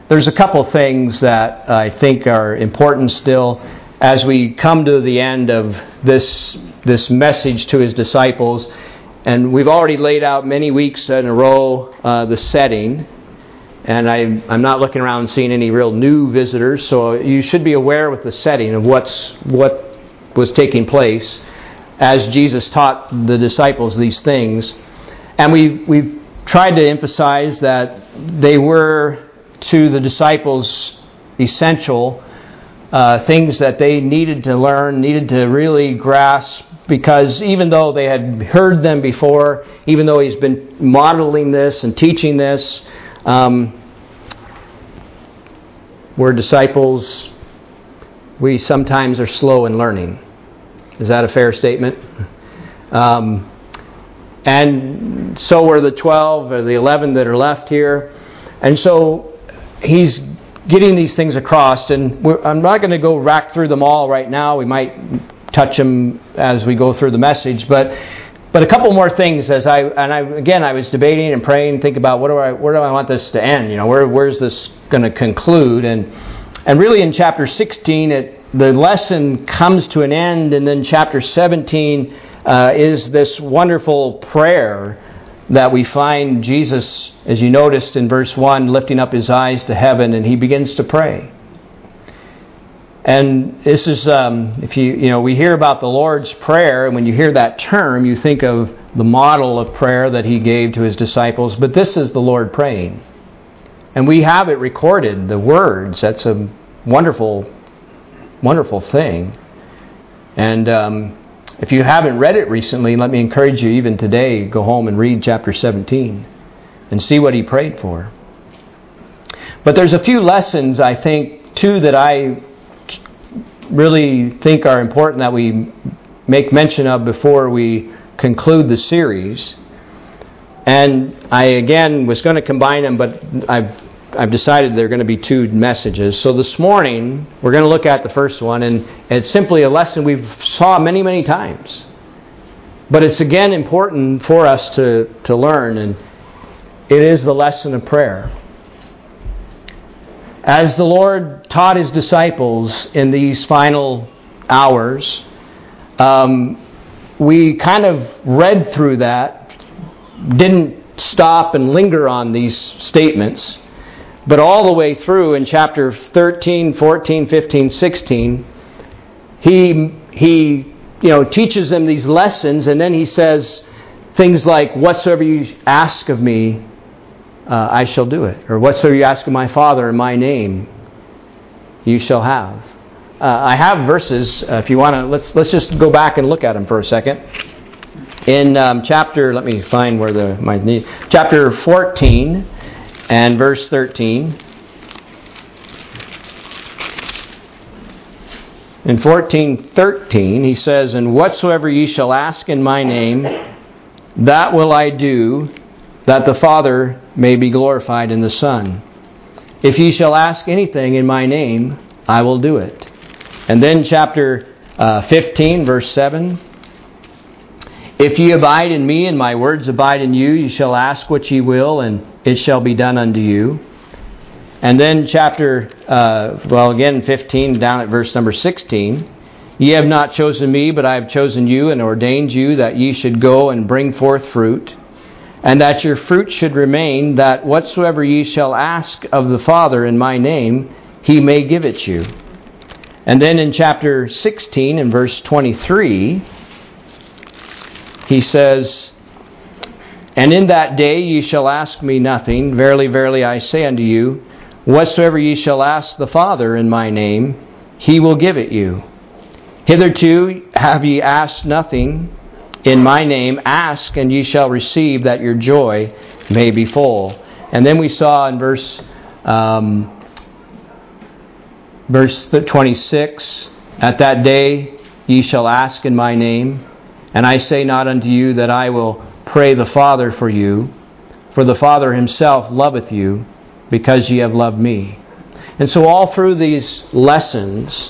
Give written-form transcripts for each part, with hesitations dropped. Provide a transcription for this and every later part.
there's a couple things that I think are important still as we come to the end of this message to His disciples. And we've already laid out many weeks in a row the setting. And I'm not looking around and seeing any real new visitors, so you should be aware with the setting of what was taking place as Jesus taught the disciples these things. And we've tried to emphasize that they were, to the disciples, essential things that they needed to learn, needed to really grasp, because even though they had heard them before, even though He's been modeling this and teaching this, we're disciples, we sometimes are slow in learning. Is that a fair statement? And so were the 12 or the 11 that are left here. And so He's getting these things across, and I'm not going to go rack through them all right now. We might touch them as we go through the message, but a couple more things as I was debating and praying, think about where do I want this to end? Where's this going to conclude? And really in chapter 16, the lesson comes to an end, and then chapter 17 is this wonderful prayer that we find Jesus, as you noticed in verse 1, lifting up His eyes to heaven, and He begins to pray. And this is, we hear about the Lord's Prayer, and when you hear that term, you think of the model of prayer that He gave to His disciples. But this is the Lord praying. And we have it recorded, the words. That's a wonderful, wonderful thing. And if you haven't read it recently, let me encourage you, even today, go home and read chapter 17 and see what He prayed for. But there's a few lessons, I think, too, that I really think are important that we make mention of before we conclude the series. And I, again, was going to combine them, but I've decided they're going to be two messages. So this morning, we're going to look at the first one, and it's simply a lesson we've saw many, many times. But it's, again, important for us to learn, and it is the lesson of prayer. As the Lord taught His disciples in these final hours, we kind of read through that, didn't stop and linger on these statements, but all the way through in chapter 13, 14, 15, 16, He teaches them these lessons, and then He says things like, "Whatsoever you ask of me, I shall do it." Or, "Whatsoever you ask of my Father in my name, you shall have." I have verses, if you want to, let's just go back and look at them for a second. In chapter, let me find where chapter 14 and verse 13. In 14:13, He says, "And whatsoever ye shall ask in my name, that will I do, that the Father may be glorified in the Son. If ye shall ask anything in my name, I will do it." And then chapter 15, verse 7. "If ye abide in me, and my words abide in you, ye shall ask what ye will, and it shall be done unto you." And then chapter, 15, down at verse number 16. "Ye have not chosen me, but I have chosen you, and ordained you, that ye should go and bring forth fruit, and that your fruit should remain, that whatsoever ye shall ask of the Father in my name, He may give it you." And then in chapter 16 and verse 23, He says, "And in that day ye shall ask me nothing. Verily, verily, I say unto you, whatsoever ye shall ask the Father in my name, He will give it you. Hitherto have ye asked nothing in my name. Ask, and ye shall receive, that your joy may be full." And then we saw in verse 26, "At that day ye shall ask in my name. And I say not unto you that I will pray the Father for you, for the Father Himself loveth you, because ye have loved me." And so all through these lessons,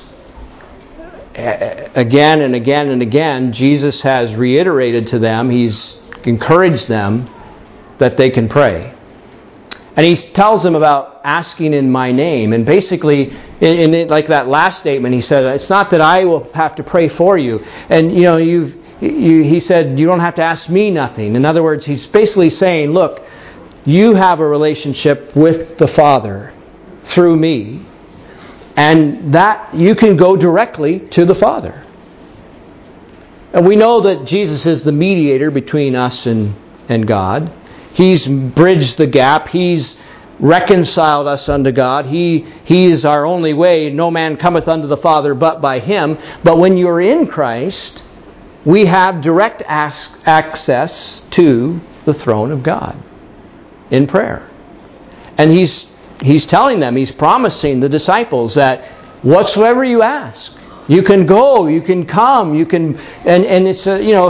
again and again and again, Jesus has reiterated to them, He's encouraged them that they can pray. And he tells them about asking in my name. And basically, like that last statement, he said, it's not that I will have to pray for you. And, he said, you don't have to ask me nothing. In other words, he's basically saying, look, you have a relationship with the Father through me. And that you can go directly to the Father. And we know that Jesus is the mediator between us and God. He's bridged the gap. He's reconciled us unto God. He is our only way. No man cometh unto the Father but by Him. But when you're in Christ, we have direct access to the throne of God in prayer. And He's telling them, He's promising the disciples that whatsoever you ask, you can go, you can come, you can, and it's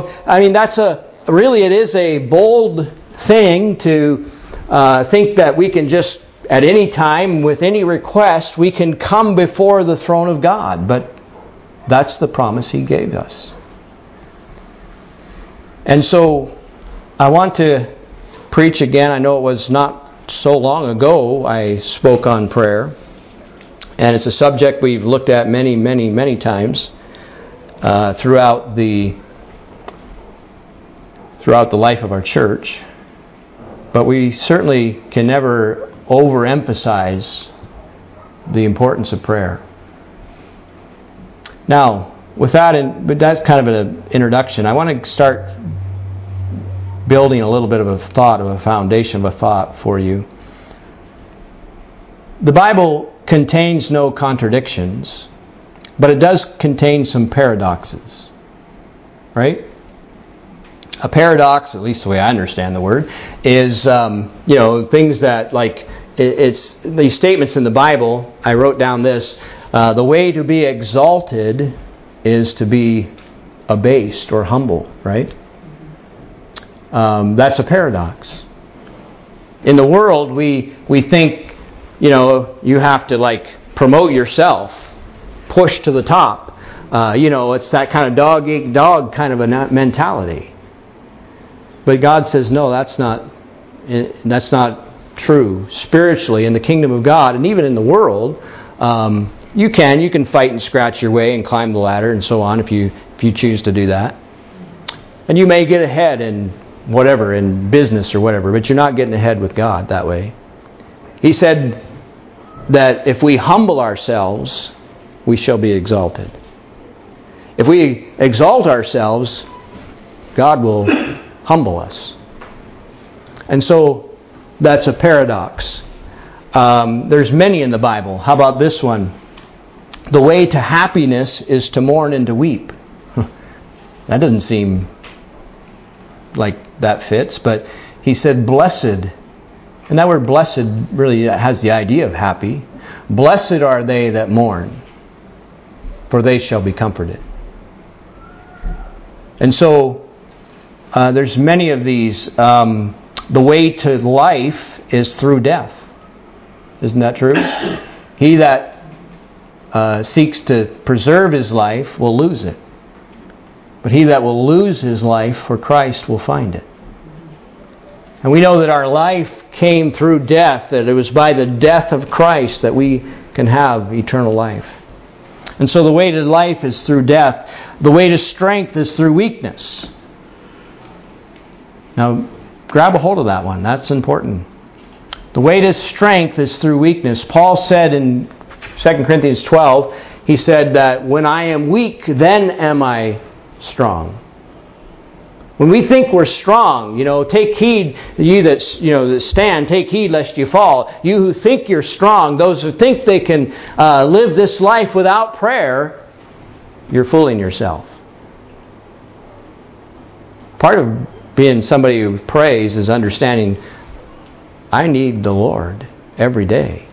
it is a bold thing to think that we can just, at any time, with any request, we can come before the throne of God. But that's the promise He gave us. And so, I want to preach again. I know it was not so long ago I spoke on prayer. And it's a subject we've looked at many, many, many times throughout the life of our church. But we certainly can never overemphasize the importance of prayer. Now, with that, but that's kind of an introduction. I want to start building a little bit of a thought, of a foundation of a thought for you. The Bible contains no contradictions, but it does contain some paradoxes. Right? A paradox, at least the way I understand the word, is things that, like, it's these statements in the Bible. I wrote down this: the way to be exalted is to be abased or humble. Right? That's a paradox. In the world, we think, you have to, like, promote yourself, push to the top. It's that kind of dog-eat-dog kind of a mentality. But God says, no, that's not true. Spiritually, in the kingdom of God, and even in the world, you can fight and scratch your way and climb the ladder and so on if you choose to do that. And you may get ahead in whatever, in business or whatever, but you're not getting ahead with God that way. He said that if we humble ourselves, we shall be exalted. If we exalt ourselves, God will humble us. And so that's a paradox. There's many in the Bible. How about this one? The way to happiness is to mourn and to weep. That doesn't seem like that fits, but he said blessed. And that word blessed really has the idea of happy. Blessed are they that mourn, for they shall be comforted. And so there's many of these. The way to life is through death. Isn't that true? He that seeks to preserve his life will lose it. But he that will lose his life for Christ will find it. And we know that our life came through death, that it was by the death of Christ that we can have eternal life. And so the way to life is through death. The way to strength is through weakness. Now, grab a hold of that one. That's important. The way to strength is through weakness. Paul said in 2 Corinthians 12, he said that when I am weak, then am I strong. When we think we're strong, take heed, you that stand, take heed lest you fall. You who think you're strong, those who think they can live this life without prayer, you're fooling yourself. Part of being somebody who prays is understanding, I need the Lord every day.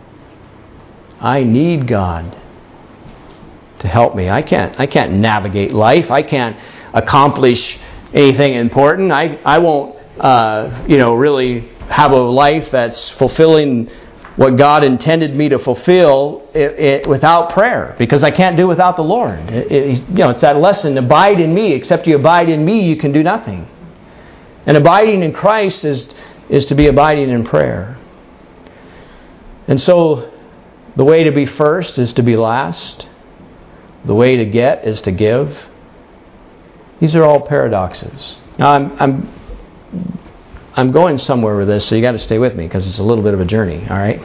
I need God to help me. I can't navigate life. I can't accomplish anything important. I won't, really have a life that's fulfilling what God intended me to fulfill without prayer, because I can't do without the Lord. It's that lesson: abide in me. Except you abide in me, you can do nothing. And abiding in Christ is to be abiding in prayer. And so the way to be first is to be last. The way to get is to give. These are all paradoxes. Now I'm going somewhere with this, so you got to stay with me because it's a little bit of a journey, all right?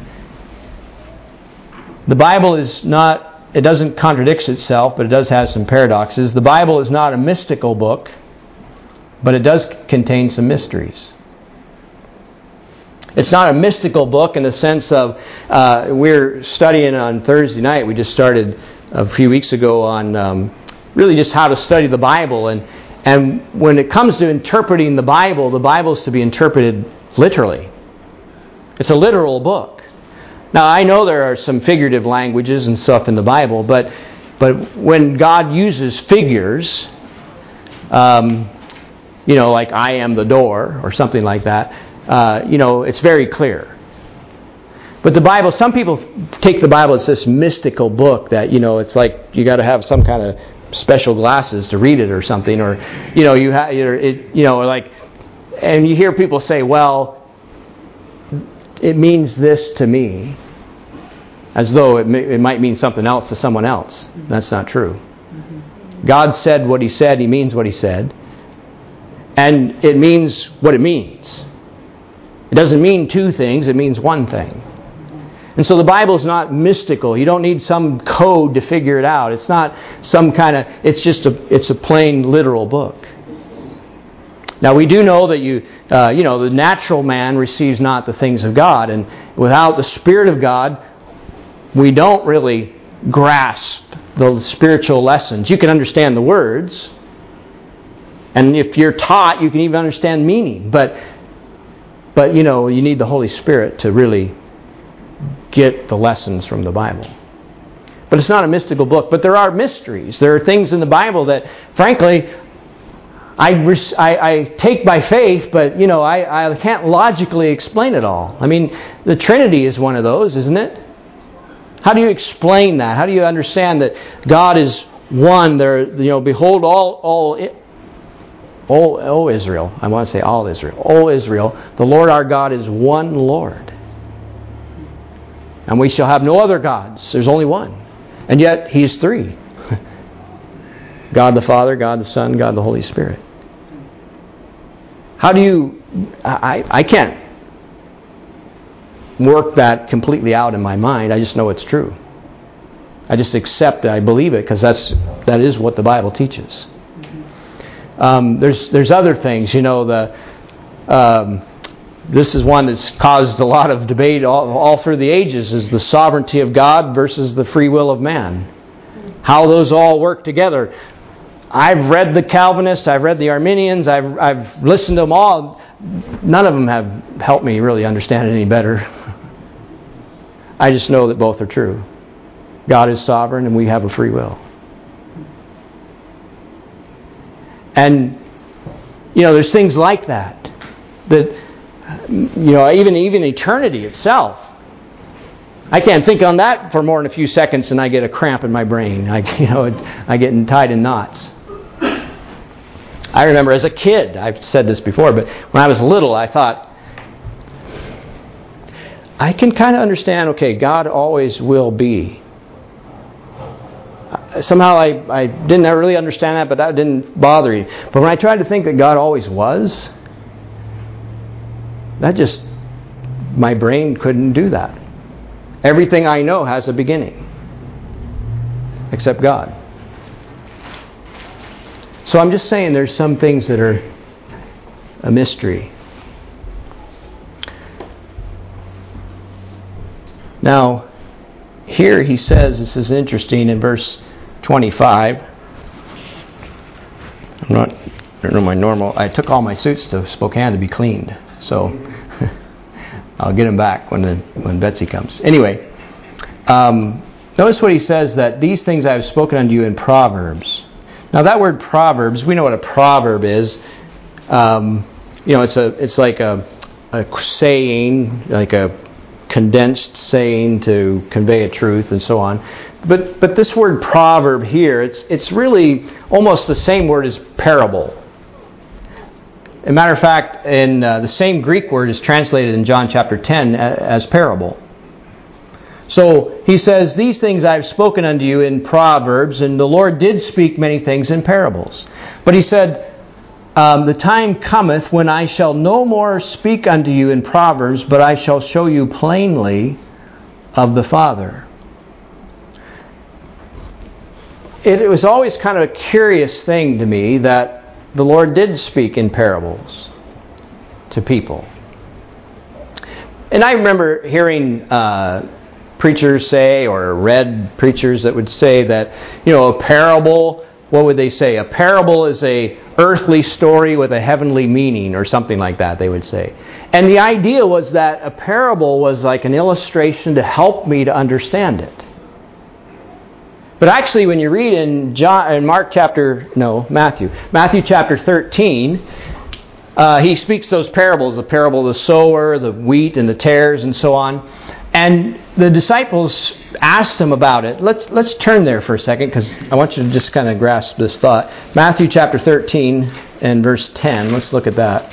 The Bible is not, it doesn't contradict itself, but it does have some paradoxes. The Bible is not a mystical book, but it does contain some mysteries. It's not a mystical book in the sense of, we're studying on Thursday night. We just started a few weeks ago on really just how to study the Bible. And when it comes to interpreting the Bible is to be interpreted literally. It's a literal book. Now, I know there are some figurative languages and stuff in the Bible, but when God uses figures, like I am the door or something like that, it's very clear. But the Bible, some people take the Bible as this mystical book that, it's like you got to have some kind of special glasses to read it or something, or, and you hear people say, well, it means this to me, as though it might mean something else to someone else. That's not true. God said what He said. He means what He said. And it means what it means. It doesn't mean two things. It means one thing. And so the Bible is not mystical. You don't need some code to figure it out. It's not some kind of... It's a plain literal book. Now we do know that the natural man receives not the things of God, and without the Spirit of God, we don't really grasp the spiritual lessons. You can understand the words, and if you're taught, you can even understand meaning. But you need the Holy Spirit to really get the lessons from the Bible. But it's not a mystical book. But there are mysteries. There are things in the Bible that, frankly, I take by faith, but I can't logically explain it all. I mean, the Trinity is one of those, isn't it? How do you explain that? How do you understand that God is one? There, behold, all Israel. I want to say all Israel. All Israel. The Lord our God is one Lord, and we shall have no other gods. There's only one, and yet He is three. God the Father, God the Son, God the Holy Spirit. How do you... I can't work that completely out in my mind. I just know it's true. I just accept it. I believe it because that is what the Bible teaches. There's other things. This is one that's caused a lot of debate all through the ages, is the sovereignty of God versus the free will of man. How those all work together. I've read the Calvinists, I've read the Arminians, I've listened to them all. None of them have helped me really understand it any better. I just know that both are true. God is sovereign and we have a free will. And, there's things like that even eternity itself. I can't think on that for more than a few seconds and I get a cramp in my brain. I get tied in knots. I remember as a kid, I've said this before, but when I was little, I thought, I can kind of understand, okay, God always will be. Somehow I didn't really understand that, but that didn't bother me. But when I tried to think that God always was, my brain couldn't do that. Everything I know has a beginning, except God. So I'm just saying there's some things that are a mystery. Now, here he says, this is interesting, in verse 25. I don't know my normal. I took all my suits to Spokane to be cleaned, so I'll get them back when Betsy comes. Anyway, notice what he says, that these things I have spoken unto you in Proverbs. Now that word Proverbs, we know what a proverb is. It's like a saying, like a condensed saying to convey a truth and so on. But this word proverb here, it's really almost the same word as parable. As a matter of fact, in the same Greek word is translated in John chapter 10 as parable. So he says, these things I've spoken unto you in Proverbs, and the Lord did speak many things in parables. But he said, the time cometh when I shall no more speak unto you in Proverbs, but I shall show you plainly of the Father. It was always kind of a curious thing to me that the Lord did speak in parables to people. And I remember hearing preachers say, or read preachers that would say that, a parable, what would they say? A parable is a earthly story with a heavenly meaning, or something like that, they would say. And the idea was that a parable was like an illustration to help me to understand it. But actually, when you read in Matthew chapter 13, he speaks those parables, the parable of the sower, the wheat and the tares, and so on. And the disciples asked him about it. Let's turn there for a second, because I want you to just kind of grasp this thought. Matthew chapter 13 and verse 10. Let's look at that.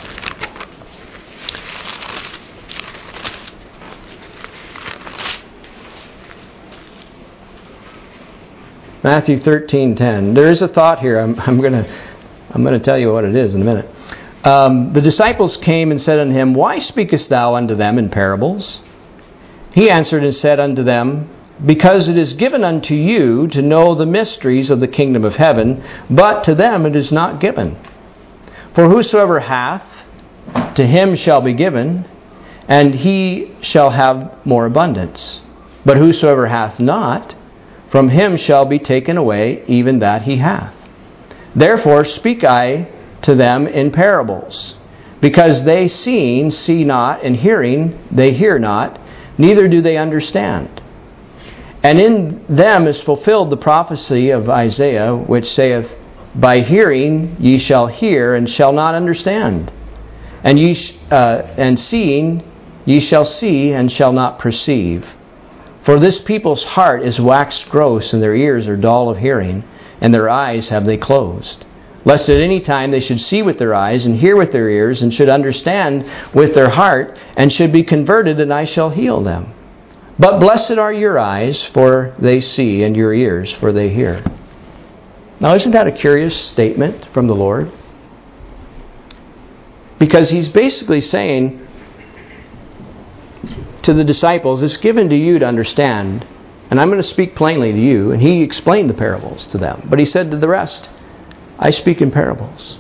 Matthew 13:10. There is a thought here. I'm going to tell you what it is in a minute. The disciples came and said unto him, Why speakest thou unto them in parables? He answered and said unto them, Because it is given unto you to know the mysteries of the kingdom of heaven, but to them it is not given. For whosoever hath, to him shall be given, and he shall have more abundance. But whosoever hath not, from him shall be taken away even that he hath. Therefore speak I to them in parables, because they seeing see not, and hearing they hear not, neither do they understand. And in them is fulfilled the prophecy of Isaiah, which saith, By hearing ye shall hear, and shall not understand. And seeing ye shall see, and shall not perceive. For this people's heart is waxed gross, and their ears are dull of hearing, and their eyes have they closed. Lest at any time they should see with their eyes, and hear with their ears, and should understand with their heart, and should be converted, and I shall heal them. But blessed are your eyes, for they see, and your ears, for they hear. Now, isn't that a curious statement from the Lord? Because he's basically saying to the disciples, it's given to you to understand, and I'm going to speak plainly to you. And he explained the parables to them. But he said to the rest, I speak in parables.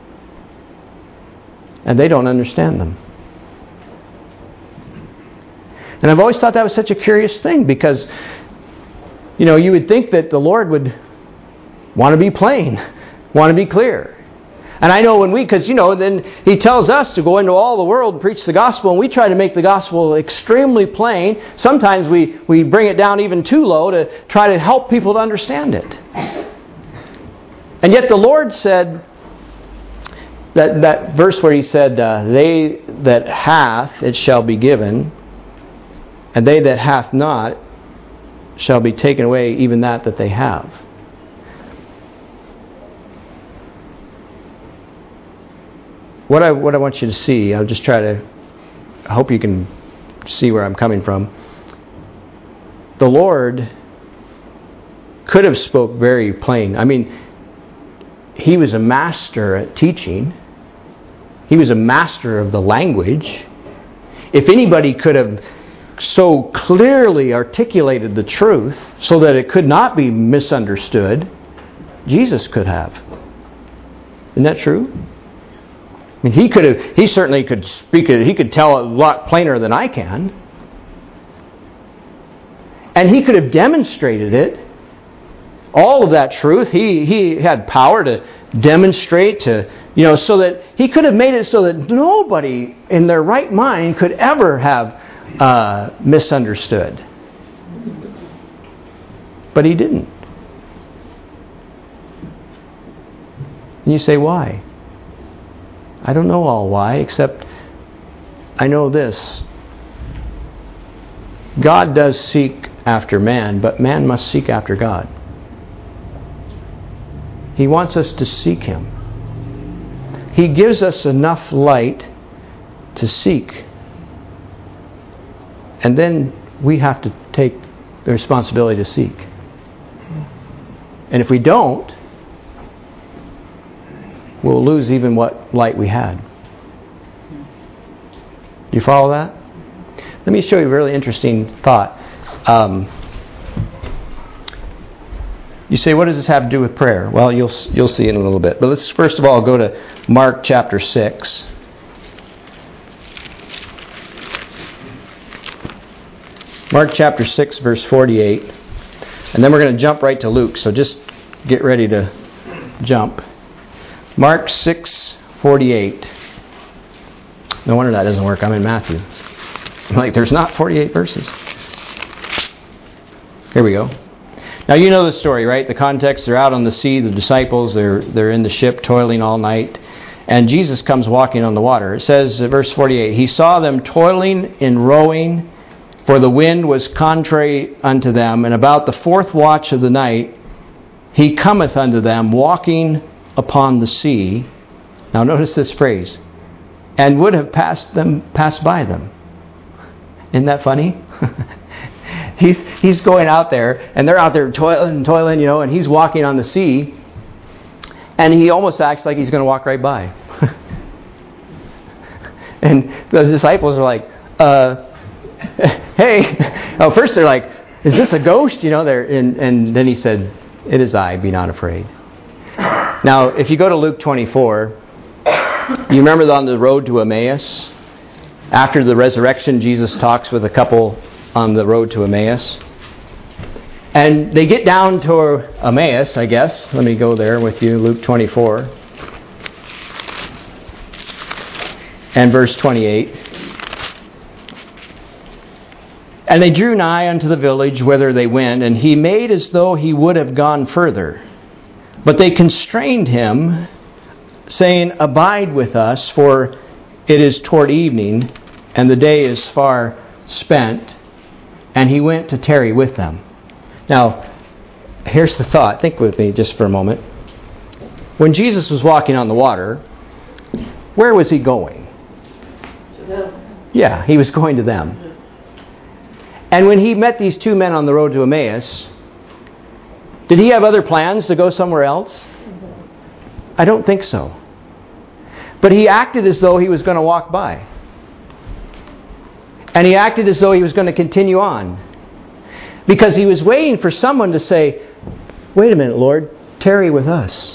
And they don't understand them. And I've always thought that was such a curious thing, because, you would think that the Lord would want to be plain, want to be clear. And I know because then he tells us to go into all the world and preach the gospel, and we try to make the gospel extremely plain. Sometimes we bring it down even too low to try to help people to understand it. And yet the Lord said, that verse where he said, they that hath, it shall be given, and they that hath not shall be taken away, even that they have. What I want you to see, I'll just I hope you can see where I'm coming from. The Lord could have spoke very plain. I mean, he was a master at teaching. He was a master of the language. If anybody could have so clearly articulated the truth so that it could not be misunderstood, Jesus could have. Isn't that true? I mean, he certainly could speak it. He could tell a lot plainer than I can. And he could have demonstrated it. All of that truth, he had power to demonstrate, so that he could have made it so that nobody in their right mind could ever have misunderstood. But he didn't. And you say, why? I don't know all why, except I know this. God does seek after man, but man must seek after God. He wants us to seek Him. He gives us enough light to seek. And then we have to take the responsibility to seek. And if we don't, we'll lose even what light we had. Do you follow that? Let me show you a really interesting thought. You say, what does this have to do with prayer? Well, you'll see in a little bit. But let's first of all go to Mark chapter 6. Mark chapter 6, verse 48. And then we're going to jump right to Luke. So just get ready to jump. Mark 6, 48. No wonder that doesn't work. I'm in Matthew. I'm like, there's not 48 verses. Here we go. Now you know the story, right? The context, they're out on the sea, the disciples, they're in the ship toiling all night. And Jesus comes walking on the water. It says, verse 48, He saw them toiling in rowing, for the wind was contrary unto them. And about the fourth watch of the night, He cometh unto them, walking upon the sea. Now notice this phrase. And would have passed by them. Isn't that funny? He's going out there, and they're out there toiling, and he's walking on the sea, and he almost acts like he's going to walk right by. And the disciples are like, hey. Oh, first they're like, is this a ghost? And then he said, it is I, be not afraid. Now, if you go to Luke 24, you remember on the road to Emmaus? After the resurrection, Jesus talks with a couple on the road to Emmaus. And they get down to Emmaus, I guess. Let me go there with you, Luke 24. And verse 28. And they drew nigh unto the village whither they went, and he made as though he would have gone further. But they constrained him, saying, Abide with us, for it is toward evening, and the day is far spent. And he went to tarry with them. Now, here's the thought. Think with me just for a moment. When Jesus was walking on the water, where was he going? To them. Yeah, he was going to them. And when he met these two men on the road to Emmaus, did he have other plans to go somewhere else? I don't think so. But he acted as though he was going to walk by. And he acted as though he was going to continue on. Because he was waiting for someone to say, wait a minute, Lord, tarry with us.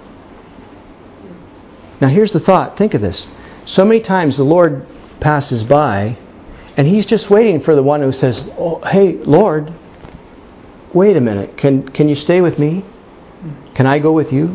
Now here's the thought. Think of this. So many times the Lord passes by, and he's just waiting for the one who says, oh, hey, Lord, wait a minute. Can you stay with me? Can I go with you?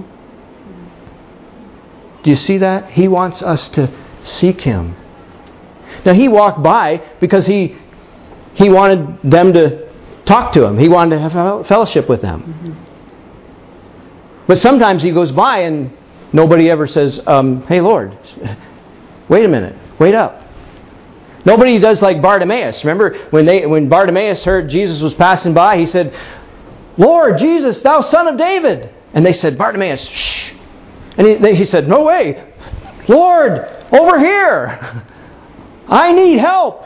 Do you see that? He wants us to seek him. Now he walked by because he wanted them to talk to him. He wanted to have fellowship with them. Mm-hmm. But sometimes he goes by and nobody ever says, hey Lord, wait a minute, wait up. Nobody does like Bartimaeus. Remember when Bartimaeus heard Jesus was passing by, he said, Lord Jesus, thou son of David. And they said, Bartimaeus, shh. And he said, no way. Lord, over here. I need help.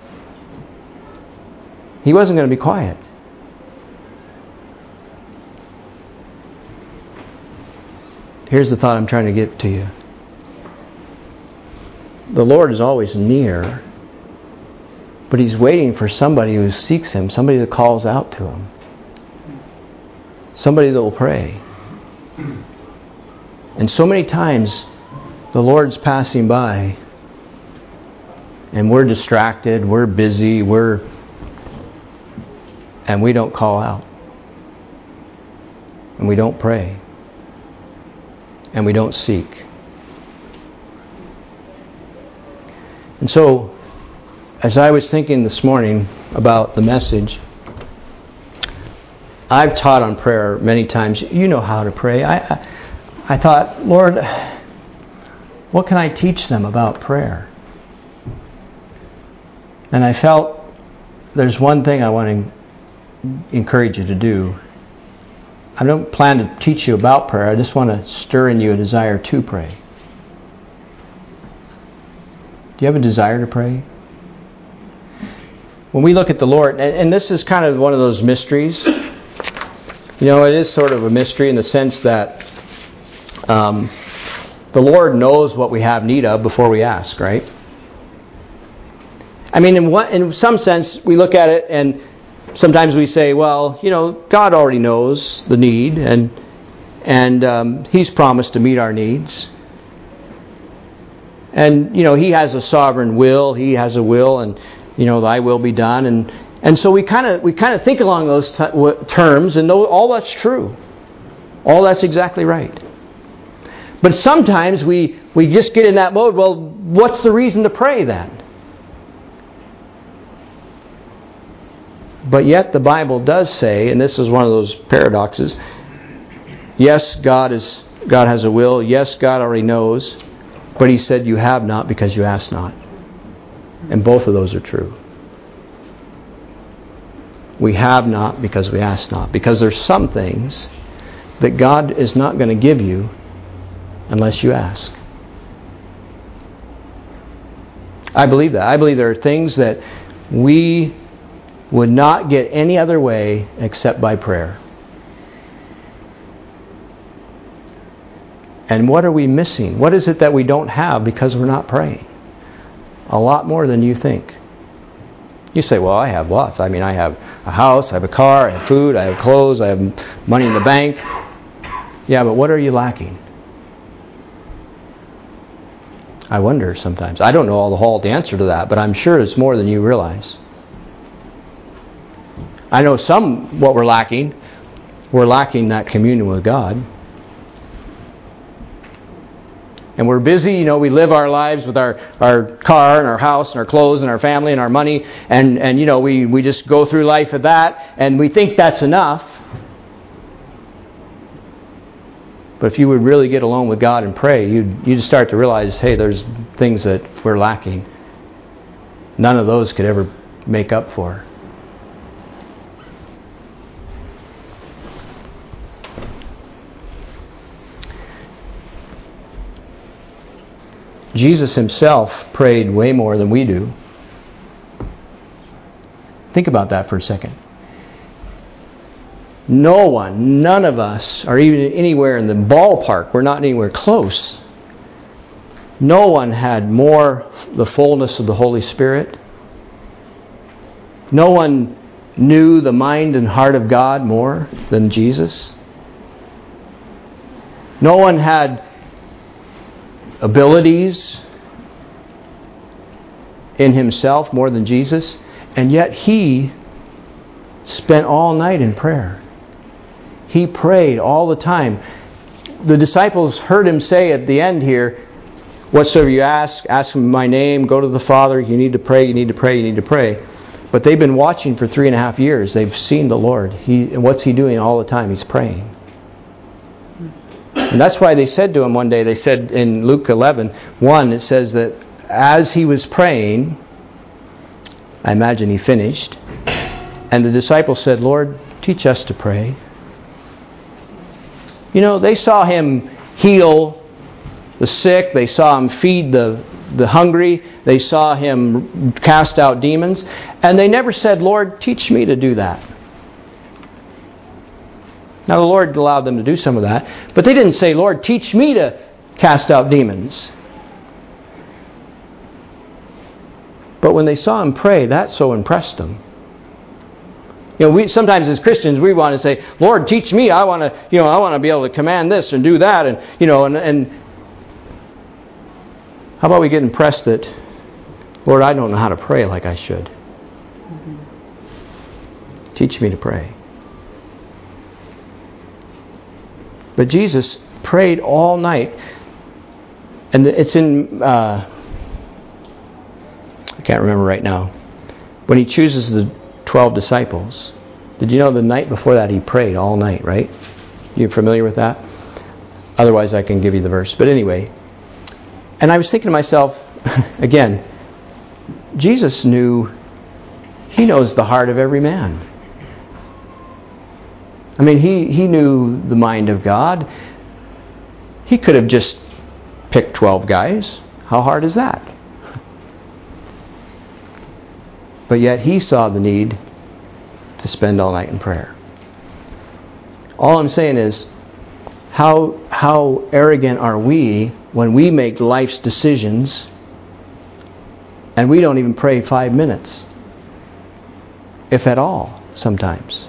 He wasn't going to be quiet. Here's the thought I'm trying to get to you. The Lord is always near, but He's waiting for somebody who seeks Him, somebody that calls out to Him, somebody that will pray. And so many times the Lord's passing by and we're distracted, we're busy, and we don't call out. And we don't pray. And we don't seek. And so, as I was thinking this morning about the message, I've taught on prayer many times. You know how to pray. I thought, Lord, what can I teach them about prayer? And I felt there's one thing I want to encourage you to do. I don't plan to teach you about prayer. I just want to stir in you a desire to pray. Do you have a desire to pray? when we look at the Lord, and this is kind of one of those mysteries. You know, it is sort of a mystery in the sense that the Lord knows what we have need of before we ask, right? I mean, in some sense, we look at it and sometimes we say, well, you know, God already knows the need and He's promised to meet our needs. And, you know, He has a sovereign will. He has a will, and, you know, Thy will be done. And so we kind of think along those terms, and all that's true. All that's exactly right. But sometimes we just get in that mode, well, what's the reason to pray then? But yet the Bible does say, and this is one of those paradoxes, yes, God has a will. Yes, God already knows. But He said, you have not because you ask not. And both of those are true. We have not because we ask not. Because there's some things that God is not going to give you unless you ask. I believe that. I believe there are things that we would not get any other way except by prayer. And what are we missing? What is it that we don't have because we're not praying? A lot more than you think. You say, well, I have lots. I mean, I have a house, I have a car, I have food, I have clothes, I have money in the bank. Yeah, but what are you lacking? I wonder sometimes. I don't know all the answer to that, but I'm sure it's more than you realize. I know what we're lacking. We're lacking that communion with God. And we're busy, you know, we live our lives with our car and our house and our clothes and our family and our money. And you know, we just go through life with that and we think that's enough. But if you would really get alone with God and pray, you'd start to realize, hey, there's things that we're lacking. None of those could ever make up for. Jesus Himself prayed way more than we do. Think about that for a second. None of us are even anywhere in the ballpark. We're not anywhere close. No one had more the fullness of the Holy Spirit. No one knew the mind and heart of God more than Jesus. No one had abilities in himself more than Jesus, and yet He spent all night in prayer. He prayed all the time. The disciples heard Him say at the end here, whatsoever you ask Him in my name, go to the Father, you need to pray, you need to pray, you need to pray. But they've been watching for 3.5 years. They've seen the Lord. And what's He doing all the time? He's praying. And that's why they said to Him one day, they said in Luke 11:1, it says that as He was praying, I imagine He finished, and the disciples said, Lord, teach us to pray. You know, they saw Him heal the sick, they saw Him feed the hungry, they saw Him cast out demons, and they never said, Lord, teach me to do that. Now the Lord allowed them to do some of that, but they didn't say, Lord, teach me to cast out demons. But when they saw Him pray, that so impressed them. You know, we sometimes as Christians we want to say, Lord, teach me. I want to be able to command this and do that, and how about we get impressed that, Lord, I don't know how to pray like I should. Teach me to pray. But Jesus prayed all night. And it's in, I can't remember right now, when He chooses the 12 disciples. Did you know the night before that He prayed all night, right? You familiar with that? Otherwise I can give you the verse. But anyway, and I was thinking to myself, again, Jesus knew, He knows the heart of every man. I mean, he knew the mind of God. He could have just picked 12 guys. How hard is that? But yet he saw the need to spend all night in prayer. All I'm saying is, how arrogant are we when we make life's decisions and we don't even pray 5 minutes, if at all, sometimes.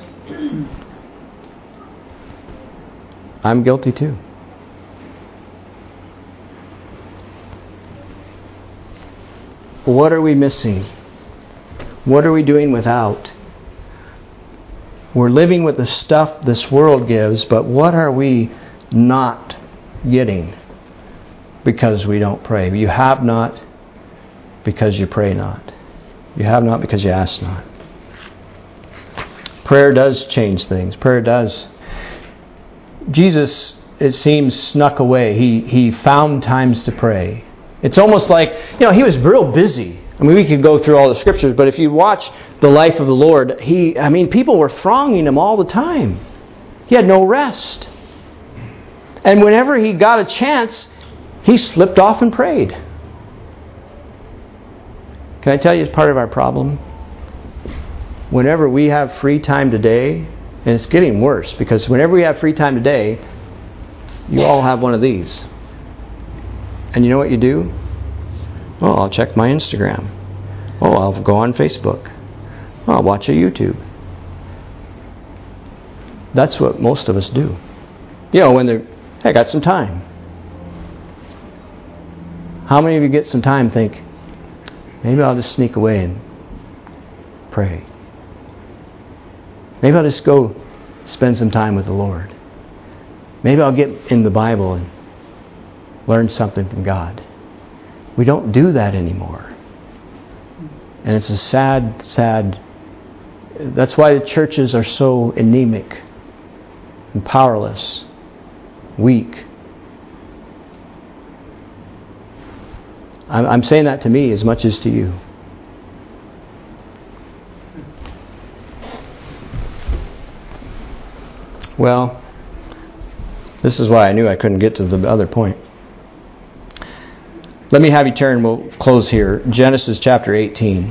I'm guilty too. What are we missing? What are we doing without? We're living with the stuff this world gives, but what are we not getting because we don't pray? You have not because you pray not. You have not because you ask not. Prayer does change things. Prayer does. Jesus, it seems, snuck away. He found times to pray. It's almost like, he was real busy. I mean, we could go through all the scriptures, but if you watch the life of the Lord, people were thronging him all the time. He had no rest. And whenever he got a chance, he slipped off and prayed. Can I tell you, it's part of our problem? Whenever we have free time today, and it's getting worse, because whenever we have free time today, you all have one of these. And you know what you do? Oh, I'll check my Instagram. Oh, I'll go on Facebook. Oh, I'll watch a YouTube. That's what most of us do. When I got some time. How many of you get some time and think, maybe I'll just sneak away and pray. Maybe I'll just go spend some time with the Lord. Maybe I'll get in the Bible and learn something from God. We don't do that anymore. And it's a sad... That's why the churches are so anemic and powerless, weak. I'm saying that to me as much as to you. Well, this is why I knew I couldn't get to the other point. Let me have you turn, we'll close here. Genesis chapter 18.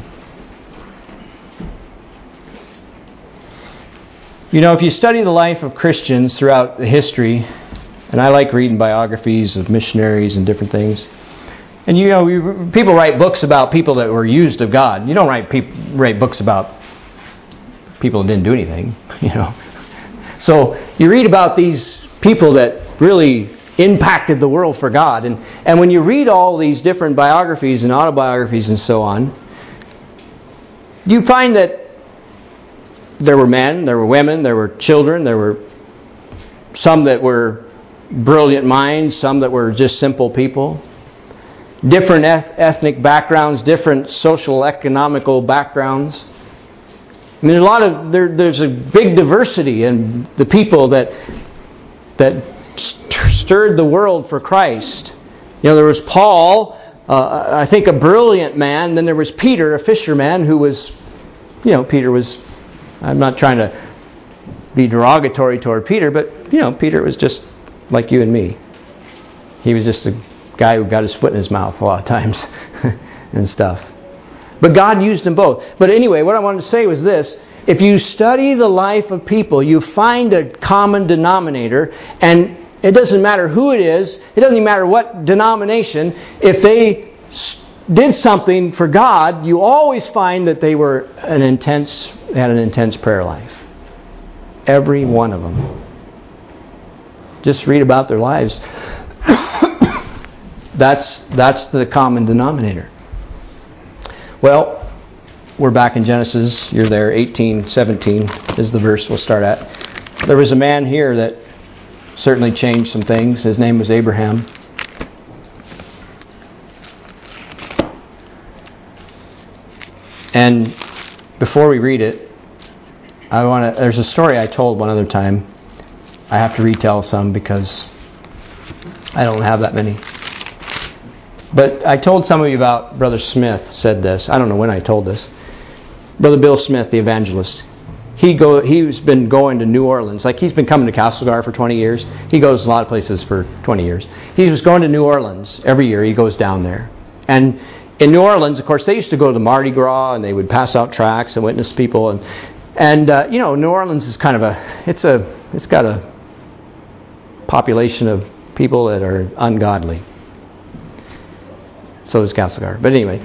If you study the life of Christians throughout the history, and I like reading biographies of missionaries and different things, and people write books about people that were used of God. You don't write books about people that didn't do anything, So you read about these people that really impacted the world for God. And when you read all these different biographies and autobiographies and so on, you find that there were men, there were women, there were children, there were some that were brilliant minds, some that were just simple people, different ethnic backgrounds, different social economical backgrounds. I mean, there's a big diversity in the people that stirred the world for Christ. There was Paul, I think a brilliant man. Then there was Peter, a fisherman, who was, Peter was, I'm not trying to be derogatory toward Peter, but, Peter was just like you and me. He was just a guy who got his foot in his mouth a lot of times and stuff. But God used them both. But anyway, what I wanted to say was this. If you study the life of people, you find a common denominator, and it doesn't matter who it is, it doesn't even matter what denomination, if they did something for God, you always find that they had an intense prayer life. Every one of them. Just read about their lives. That's the common denominator. Well, we're back in Genesis. You're there. 18:17 is the verse we'll start at. There was a man here that certainly changed some things. His name was Abraham. And before we read it, there's a story I told one other time. I have to retell some because I don't have that many. But I told some of you about Brother Smith said this. I don't know when I told this. Brother Bill Smith, the evangelist. He's been going to New Orleans. Like, he's been coming to Castlegar for 20 years. He goes a lot of places for 20 years. He was going to New Orleans every year. He goes down there. And in New Orleans, of course, they used to go to the Mardi Gras and they would pass out tracts and witness people. And New Orleans is kind of it's got a population of people that are ungodly. So does Castlegar. But anyway,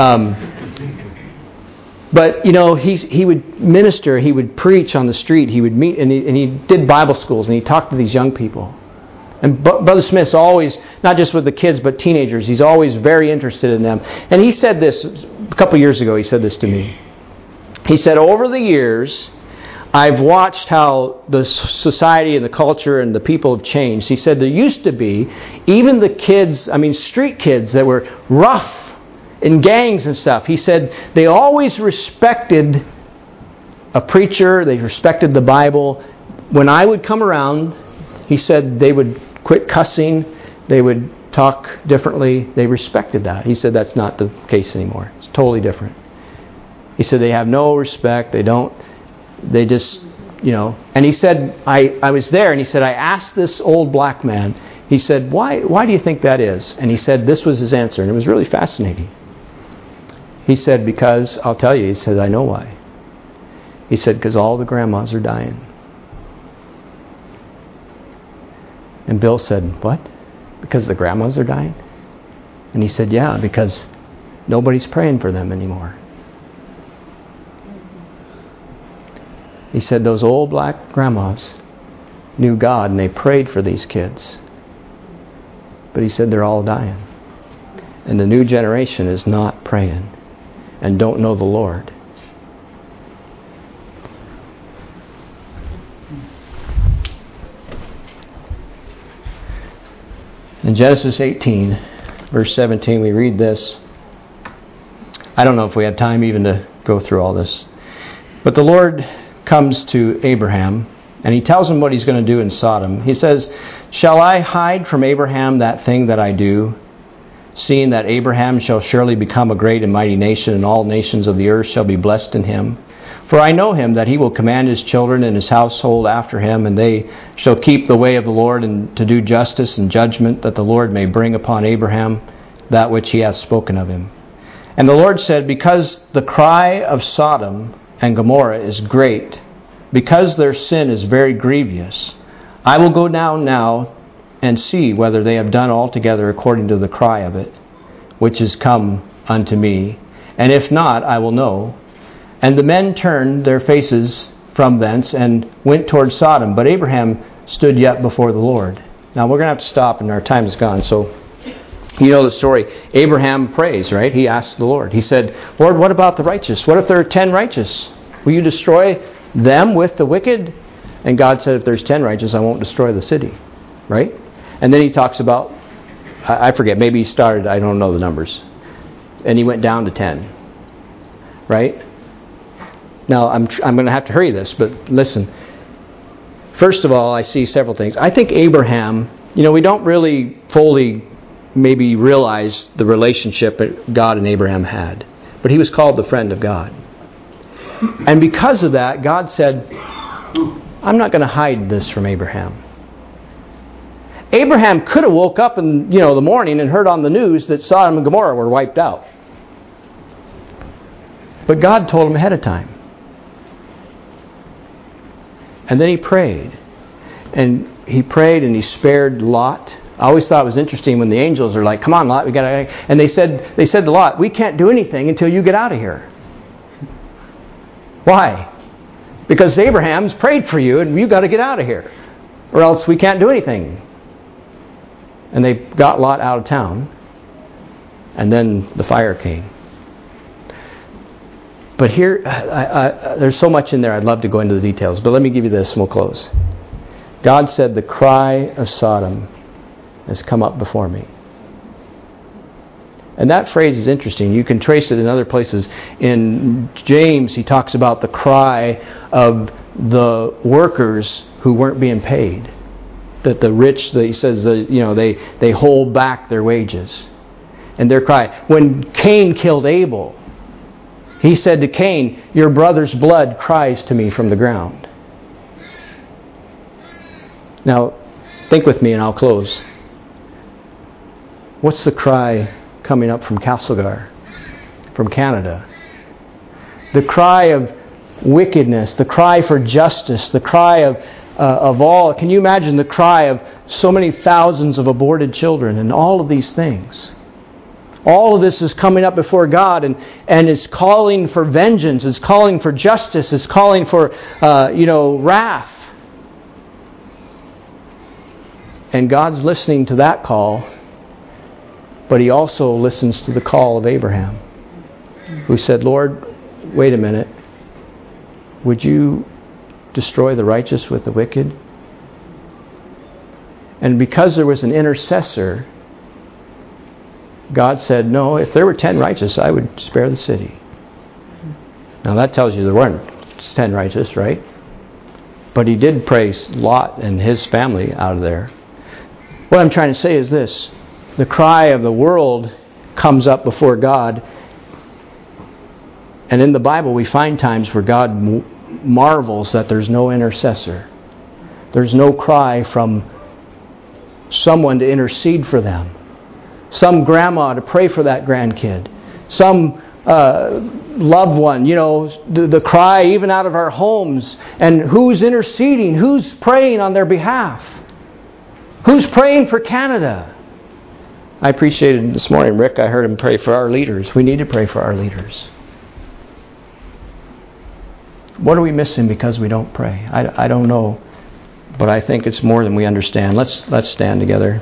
but he would minister, he would preach on the street, he would meet, and he did Bible schools, and he talked to these young people. And Brother Smith's always, not just with the kids, but teenagers, he's always very interested in them. And he said this, a couple years ago, he said this to me. He said, over the years, I've watched how the society and the culture and the people have changed. He said there used to be, even the kids, street kids that were rough in gangs and stuff. He said they always respected a preacher, they respected the Bible. When I would come around, he said they would quit cussing, they would talk differently. They respected that. He said that's not the case anymore. It's totally different. He said they have no respect, they just, And he said, I was there, and he said, I asked this old black man, he said, why do you think that is? And he said, this was his answer, and it was really fascinating. He said, because, I'll tell you, he said, I know why. He said, because all the grandmas are dying. And Bill said, what? Because the grandmas are dying? And he said, yeah, because nobody's praying for them anymore. He said those old black grandmas knew God and they prayed for these kids. But he said they're all dying. And the new generation is not praying and don't know the Lord. In Genesis 18, verse 17, we read this. I don't know if we have time even to go through all this. But the Lord comes to Abraham, and he tells him what he's going to do in Sodom. He says, shall I hide from Abraham that thing that I do, seeing that Abraham shall surely become a great and mighty nation, and all nations of the earth shall be blessed in him? For I know him, that he will command his children and his household after him, and they shall keep the way of the Lord, and to do justice and judgment, that the Lord may bring upon Abraham that which he hath spoken of him. And the Lord said, because the cry of Sodom and Gomorrah is great, because their sin is very grievous, I will go down now and see whether they have done altogether according to the cry of it, which is come unto me. And if not, I will know. And the men turned their faces from thence and went toward Sodom. But Abraham stood yet before the Lord. Now we're going to have to stop, and our time is gone. So you know the story. Abraham prays, right? He asked the Lord. He said, Lord, what about the righteous? What if there are 10 righteous? Will you destroy them with the wicked? And God said, if there's 10 righteous, I won't destroy the city. Right? And then he talks about, I forget, maybe he started, I don't know the numbers. And he went down to 10. Right? Now, I'm going to have to hurry this, but listen. First of all, I see several things. I think Abraham, we don't really fully maybe realize the relationship that God and Abraham had. But he was called the friend of God. And because of that, God said, I'm not going to hide this from Abraham. Abraham could have woke up in the morning and heard on the news that Sodom and Gomorrah were wiped out. But God told him ahead of time. And then he prayed. And he prayed and he spared Lot. I always thought it was interesting when the angels are like, come on, Lot, we gotta. And they said to Lot, we can't do anything until you get out of here. Why? Because Abraham's prayed for you and you got to get out of here. Or else we can't do anything. And they got Lot out of town. And then the fire came. But here, there's so much in there, I'd love to go into the details. But let me give you this and we'll close. God said, the cry of Sodom has come up before me. And that phrase is interesting. You can trace it in other places. In James, he talks about the cry of the workers who weren't being paid. That the rich, he says, they hold back their wages. And their cry. When Cain killed Abel, he said to Cain, your brother's blood cries to me from the ground. Now, think with me and I'll close. What's the cry coming up from Castlegar? from Canada. The cry of wickedness, the cry for justice, the cry of all. Can you imagine the cry of so many thousands of aborted children and all of these things? All of this is coming up before God and is calling for vengeance, is calling for justice, is calling for wrath. And God's listening to that call, but He also listens to the call of Abraham, who said, Lord, wait a minute. Would you destroy the righteous with the wicked? And because there was an intercessor, God said, no, if there were 10 righteous, I would spare the city. Now that tells you there weren't 10 righteous, right? But He did praise Lot and his family out of there. What I'm trying to say is this. The cry of the world comes up before God. And in the Bible we find times where God marvels that there's no intercessor. There's no cry from someone to intercede for them. Some grandma to pray for that grandkid. Some loved one, the cry even out of our homes. And who's interceding? Who's praying on their behalf? Who's praying for Canada? I appreciated this morning, Rick, I heard him pray for our leaders. We need to pray for our leaders. What are we missing because we don't pray? I don't know. But I think it's more than we understand. Let's stand together.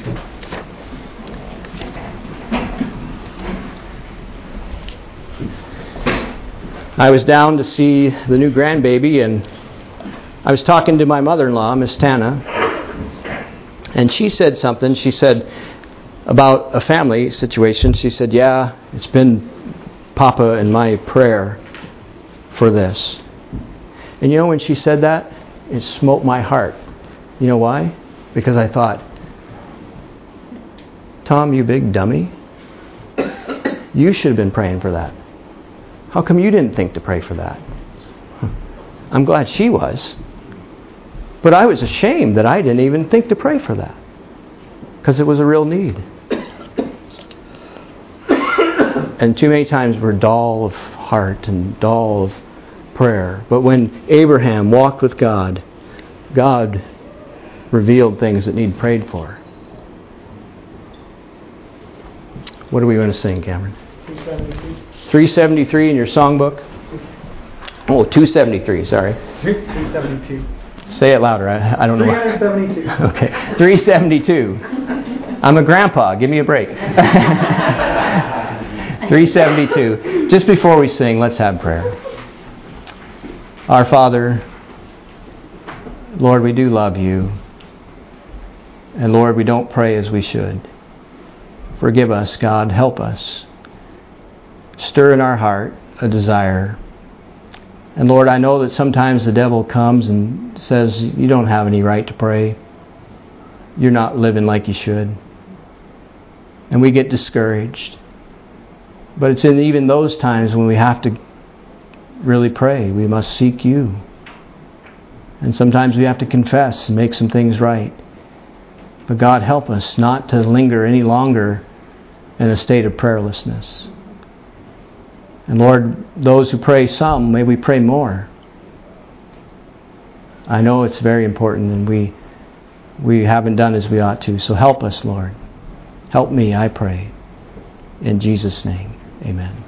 I was down to see the new grandbaby, and I was talking to my mother-in-law, Miss Tana, and she said something. She said about a family situation. She said, yeah, it's been Papa and my prayer for this. And when she said that, it smote my heart. You know why? Because I thought, Tom, you big dummy, you should have been praying for that. How come you didn't think to pray for that? I'm glad she was. But I was ashamed that I didn't even think to pray for that. Because it was a real need. And too many times we're dull of heart and dull of prayer. But when Abraham walked with God, God revealed things that need prayed for. What are we going to sing, Cameron? 373 in your songbook? Oh, 273, sorry. 372. Say it louder. I don't know. 372. Okay, 372. I'm a grandpa. Give me a break. 372. Just before we sing, let's have prayer. Our Father, Lord, we do love you. And Lord, we don't pray as we should. Forgive us, God. Help us. Stir in our heart a desire. And Lord, I know that sometimes the devil comes and says, you don't have any right to pray. You're not living like you should. And we get discouraged. But it's in even those times when we have to really pray. We must seek you. And sometimes we have to confess and make some things right. But God, help us not to linger any longer in a state of prayerlessness. And Lord, those who pray some, may we pray more. I know it's very important and we haven't done as we ought to. So help us, Lord. Help me, I pray. In Jesus' name, amen.